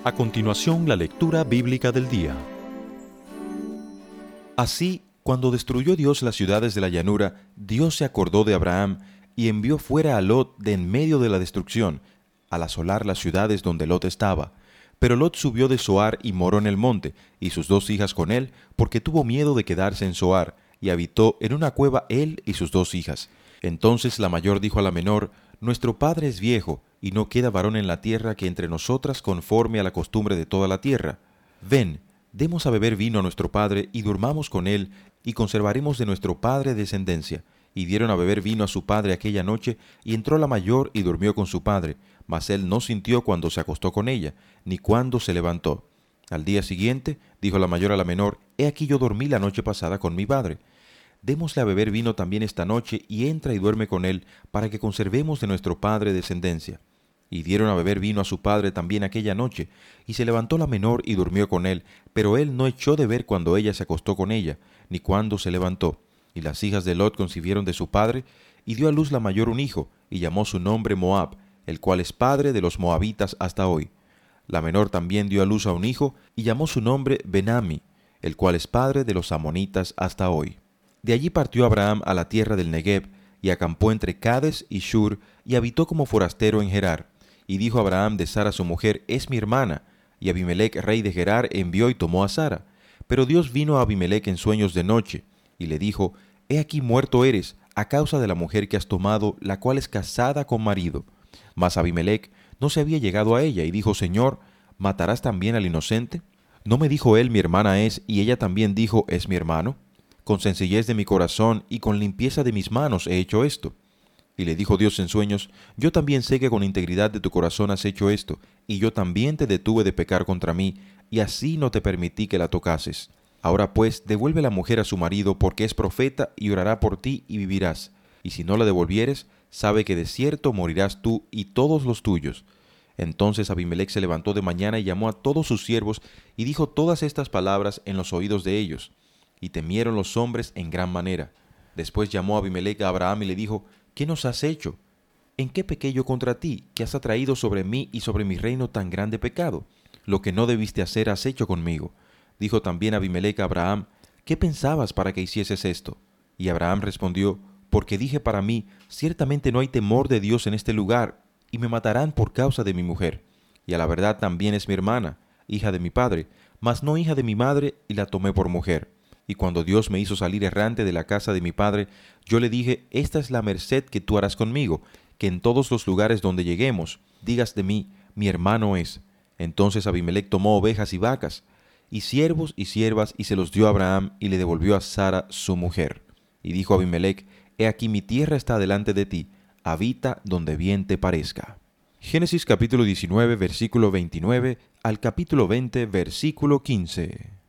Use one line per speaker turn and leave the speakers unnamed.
A continuación, la lectura bíblica del día. Así, cuando destruyó Dios las ciudades de la llanura, Dios se acordó de Abraham y envió fuera a Lot de en medio de la destrucción, al asolar las ciudades donde Lot estaba. Pero Lot subió de Zoar y moró en el monte, y sus 2 hijas con él, porque tuvo miedo de quedarse en Zoar, y habitó en una cueva él y sus 2 hijas. Entonces la mayor dijo a la menor: Nuestro padre es viejo, y no queda varón en la tierra que entre nosotras conforme a la costumbre de toda la tierra. Ven, demos a beber vino a nuestro padre, y durmamos con él, y conservaremos de nuestro padre descendencia. Y dieron a beber vino a su padre aquella noche, y entró la mayor y durmió con su padre, mas él no sintió cuando se acostó con ella, ni cuando se levantó. Al día siguiente, dijo la mayor a la menor: He aquí yo dormí la noche pasada con mi padre. Démosle a beber vino también esta noche, y entra y duerme con él, para que conservemos de nuestro padre descendencia. Y dieron a beber vino a su padre también aquella noche, y se levantó la menor y durmió con él, pero él no echó de ver cuando ella se acostó con ella, ni cuando se levantó. Y las hijas de Lot concibieron de su padre, y dio a luz la mayor un hijo, y llamó su nombre Moab, el cual es padre de los moabitas hasta hoy. La menor también dio a luz a un hijo, y llamó su nombre Ben-Ammi, el cual es padre de los amonitas hasta hoy. De allí partió Abraham a la tierra del Negev, y acampó entre Cades y Shur, y habitó como forastero en Gerar. Y dijo Abraham de Sara su mujer: Es mi hermana. Y Abimelec, rey de Gerar, envió y tomó a Sara. Pero Dios vino a Abimelec en sueños de noche, y le dijo: He aquí muerto eres, a causa de la mujer que has tomado, la cual es casada con marido. Mas Abimelec no se había llegado a ella, y dijo: Señor, ¿matarás también al inocente? ¿No me dijo él: Mi hermana es, y ella también dijo: Es mi hermano? Con sencillez de mi corazón y con limpieza de mis manos he hecho esto. Y le dijo Dios en sueños: Yo también sé que con integridad de tu corazón has hecho esto, y yo también te detuve de pecar contra mí, y así no te permití que la tocases. Ahora pues, devuelve la mujer a su marido, porque es profeta, y orará por ti, y vivirás. Y si no la devolvieres, sabe que de cierto morirás tú y todos los tuyos. Entonces Abimelec se levantó de mañana y llamó a todos sus siervos, y dijo todas estas palabras en los oídos de ellos. Y temieron los hombres en gran manera. Después llamó Abimelec a Abraham y le dijo: ¿Qué nos has hecho? ¿En qué pequé yo contra ti, que has atraído sobre mí y sobre mi reino tan grande pecado? Lo que no debiste hacer has hecho conmigo. Dijo también Abimelec a Abraham: ¿Qué pensabas para que hicieses esto? Y Abraham respondió: Porque dije para mí: Ciertamente no hay temor de Dios en este lugar, y me matarán por causa de mi mujer. Y a la verdad también es mi hermana, hija de mi padre, mas no hija de mi madre, y la tomé por mujer. Y cuando Dios me hizo salir errante de la casa de mi padre, yo le dije: Esta es la merced que tú harás conmigo, que en todos los lugares donde lleguemos, digas de mí: Mi hermano es. Entonces Abimelec tomó ovejas y vacas, y siervos y siervas, y se los dio a Abraham, y le devolvió a Sara su mujer. Y dijo Abimelec: He aquí mi tierra está delante de ti, habita donde bien te parezca. Génesis capítulo 19, versículo 29 al capítulo 20, versículo 15.